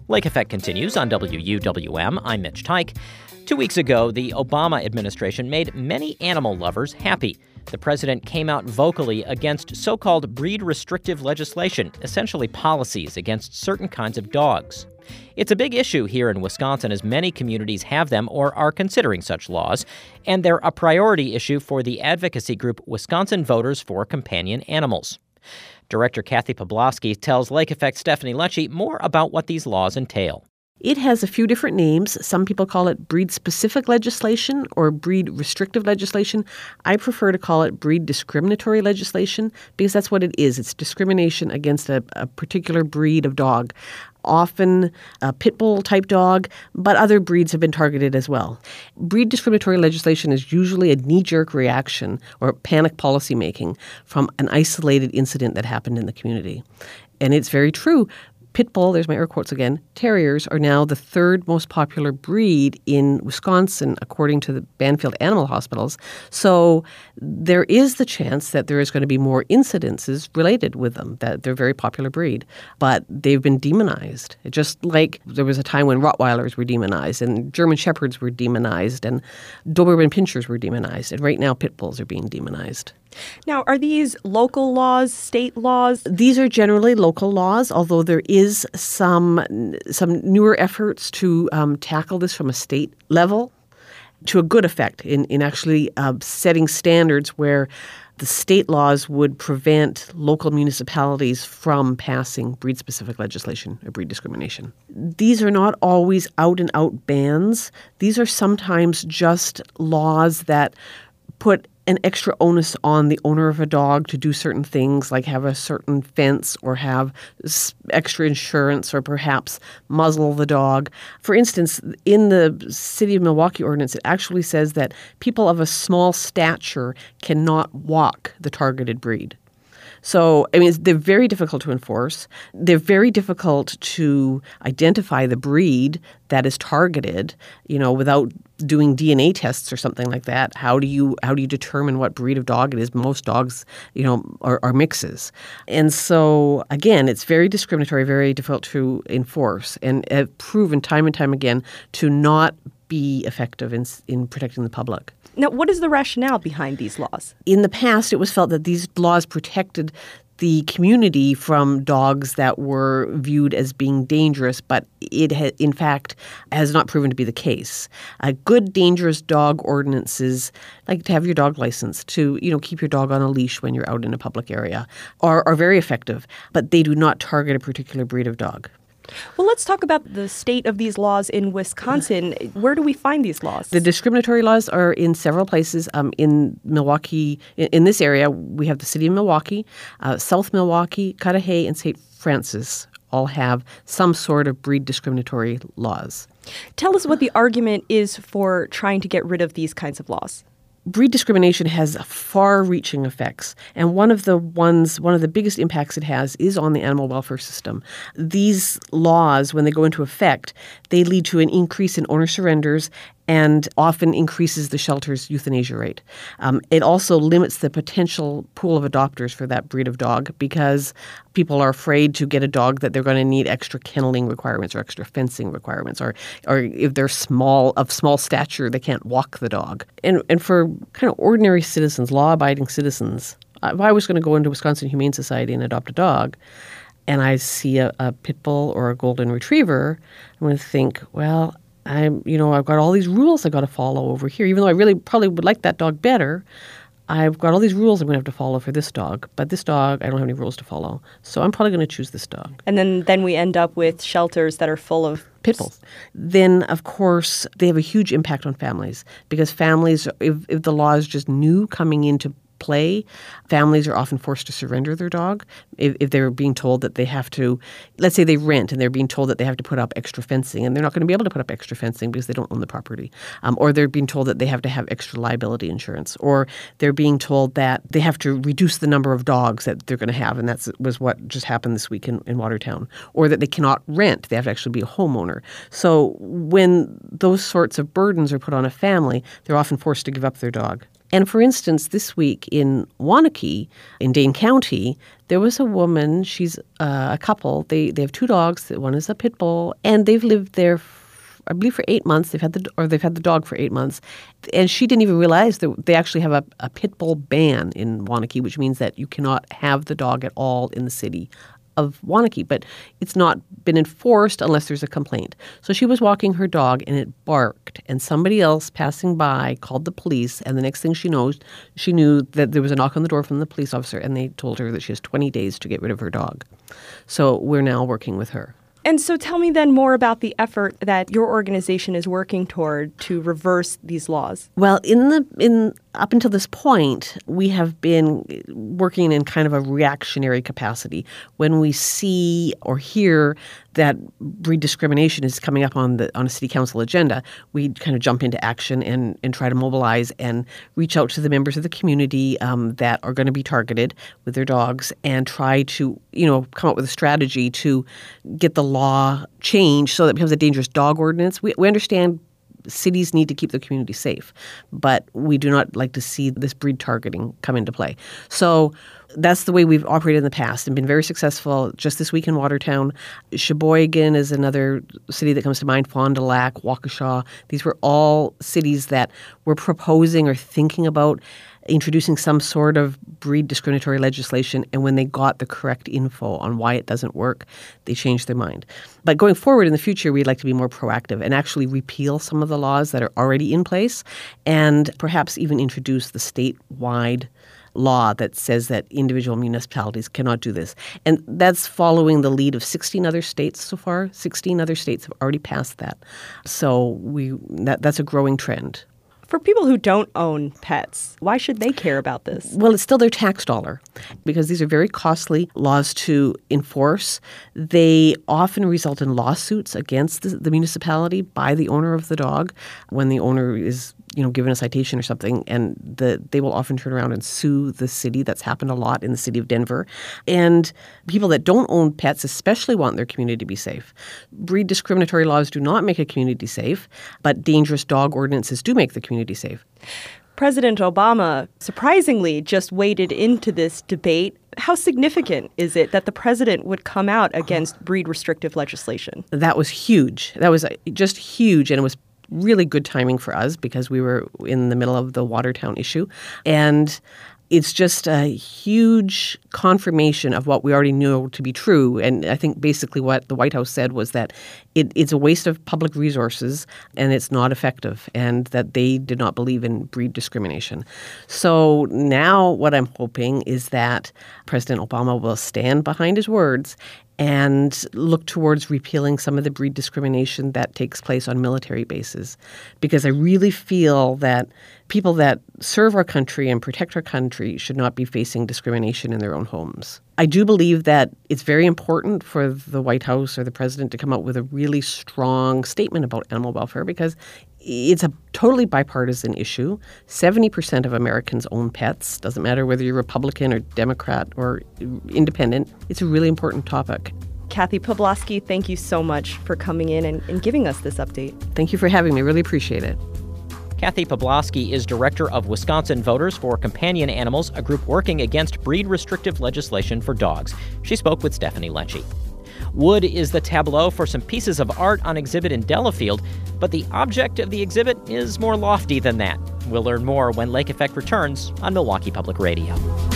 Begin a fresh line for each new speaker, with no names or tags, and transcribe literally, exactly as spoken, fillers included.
Lake Effect continues on W U W M. I'm Mitch Tyke. Two weeks ago, the Obama administration made many animal lovers happy. The president came out vocally against so-called breed-restrictive legislation, essentially policies against certain kinds of dogs. It's a big issue here in Wisconsin, as many communities have them or are considering such laws, and they're a priority issue for the advocacy group Wisconsin Voters for Companion Animals. Director Kathy Poblosky tells Lake Effect's Stephanie Lecce more about what these laws entail.
It has a few different names. Some people call it breed-specific legislation or breed-restrictive legislation. I prefer to call it breed-discriminatory legislation because that's what it is. It's discrimination against a, a particular breed of dog, often a pit bull type dog, but other breeds have been targeted as well. Breed discriminatory legislation is usually a knee-jerk reaction or panic policymaking from an isolated incident that happened in the community. And it's very true. Pit bull, there's my air quotes again, terriers are now the third most popular breed in Wisconsin, according to the Banfield Animal Hospitals. So there is the chance that there is going to be more incidences related with them, that they're a very popular breed. But they've been demonized. Just like there was a time when Rottweilers were demonized and German Shepherds were demonized and Doberman Pinschers were demonized. And right now, pit bulls are being demonized.
Now, are these local laws, state laws?
These are generally local laws, although there is some some newer efforts to um, tackle this from a state level to a good effect in, in actually uh, setting standards where the state laws would prevent local municipalities from passing breed-specific legislation or breed discrimination. These are not always out-and-out bans. These are sometimes just laws that put an extra onus on the owner of a dog to do certain things, like have a certain fence or have extra insurance or perhaps muzzle the dog. For instance, in the City of Milwaukee ordinance, it actually says that people of a small stature cannot walk the targeted breed. So, I mean, they're very difficult to enforce. They're very difficult to identify the breed that is targeted, you know, without doing D N A tests or something like that. How do you how do you determine what breed of dog it is? Most dogs, you know, are, are mixes. And so, again, it's very discriminatory, very difficult to enforce, and have proven time and time again to not be effective in in protecting the public.
Now, what is the rationale behind these laws?
In the past, it was felt that these laws protected the community from dogs that were viewed as being dangerous, but it, ha- in fact, has not proven to be the case. Uh, good dangerous dog ordinances, like to have your dog licensed, to you know keep your dog on a leash when you're out in a public area, are, are very effective, but they do not target a particular breed of dog.
Well, let's talk about the state of these laws in Wisconsin. Where do we find these laws?
The discriminatory laws are in several places. Um, in Milwaukee, in, in this area, we have the City of Milwaukee, uh, South Milwaukee, Cudahy, and Saint Francis all have some sort of breed discriminatory laws.
Tell us what the argument is for trying to get rid of these kinds of laws.
Breed discrimination has far-reaching effects, and one of the ones, one of the biggest impacts it has is on the animal welfare system. These laws, when they go into effect, they lead to an increase in owner surrenders and often increases the shelter's euthanasia rate. Um, it also limits the potential pool of adopters for that breed of dog because people are afraid to get a dog that they're going to need extra kenneling requirements or extra fencing requirements, or or if they're small of small stature, they can't walk the dog. And and for kind of ordinary citizens, law-abiding citizens, if I was going to go into Wisconsin Humane Society and adopt a dog, and I see a, a pit bull or a golden retriever, I'm going to think, well, I'm, you know, I've got all these rules I've got to follow over here. Even though I really probably would like that dog better, I've got all these rules I'm going to have to follow for this dog. But this dog, I don't have any rules to follow. So I'm probably going to choose this dog.
And then, then we end up with shelters that are full of
pit bulls. Then, of course, they have a huge impact on families because families, if, if the law is just new coming into play, families are often forced to surrender their dog if, if they're being told that they have to, let's say they rent and they're being told that they have to put up extra fencing, and they're not going to be able to put up extra fencing because they don't own the property. Um, or they're being told that they have to have extra liability insurance, or they're being told that they have to reduce the number of dogs that they're going to have, and that was what just happened this week in, in Watertown, or that they cannot rent. They have to actually be a homeowner. So when those sorts of burdens are put on a family, they're often forced to give up their dog. And for instance, this week in Waunakee, in Dane County, there was a woman, she's uh, a couple, they, they have two dogs, one is a pit bull, and they've lived there f- I believe for eight months. They've had the or they've had the dog for eight months, and she didn't even realize that they actually have a, a pit bull ban in Waunakee, which means that you cannot have the dog at all in the city of Waunakee, but it's not been enforced unless there's a complaint. So she was walking her dog and it barked, and somebody else passing by called the police, and the next thing she knows, she knew that there was a knock on the door from the police officer, and they told her that she has twenty days to get rid of her dog. So we're now working with her.
And so tell me then more about the effort that your organization is working toward to reverse these laws.
Well, in the in up until this point, we have been working in kind of a reactionary capacity. When we see or hear that breed discrimination is coming up on the on a city council agenda, we kind of jump into action and, and try to mobilize and reach out to the members of the community um, that are going to be targeted with their dogs and try to, you know, come up with a strategy to get the law changed so that it becomes a dangerous dog ordinance. We, we understand cities need to keep the community safe, but we do not like to see this breed targeting come into play. So that's the way we've operated in the past and been very successful. Just this week in Watertown, Sheboygan is another city that comes to mind, Fond du Lac, Waukesha. These were all cities that were proposing or thinking about introducing some sort of breed discriminatory legislation, and when they got the correct info on why it doesn't work, they changed their mind. But going forward in the future, we'd like to be more proactive and actually repeal some of the laws that are already in place and perhaps even introduce the statewide law that says that individual municipalities cannot do this. And that's following the lead of sixteen other states so far. sixteen other states have already passed that. So we that, that's a growing trend.
For people who don't own pets, why should they care about this?
Well, it's still their tax dollar because these are very costly laws to enforce. They often result in lawsuits against the, the municipality by the owner of the dog when the owner is, you know, given a citation or something, and the, they will often turn around and sue the city. That's happened a lot in the city of Denver. And people that don't own pets especially want their community to be safe. Breed discriminatory laws do not make a community safe, but dangerous dog ordinances do make the community safe.
President Obama surprisingly just waded into this debate. How significant is it that the president would come out against breed restrictive legislation?
That was huge. That was just huge, and it was really good timing for us because we were in the middle of the Watertown issue. And it's just a huge confirmation of what we already knew to be true. And I think basically what the White House said was that it, it's a waste of public resources and it's not effective, and that they did not believe in breed discrimination. So now what I'm hoping is that President Obama will stand behind his words and look towards repealing some of the breed discrimination that takes place on military bases. Because I really feel that people that serve our country and protect our country should not be facing discrimination in their own homes. I do believe that it's very important for the White House or the president to come out with a really strong statement about animal welfare because it's a totally bipartisan issue. seventy percent of Americans own pets. Doesn't matter whether you're Republican or Democrat or independent. It's a really important topic.
Kathy Pawlowski, thank you so much for coming in and, and giving us this update.
Thank you for having me. Really appreciate it.
Kathy Pawlowski is director of Wisconsin Voters for Companion Animals, a group working against breed-restrictive legislation for dogs. She spoke with Stephanie Lecce. Wood is the tableau for some pieces of art on exhibit in Delafield, but the object of the exhibit is more lofty than that. We'll learn more when Lake Effect returns on Milwaukee Public Radio.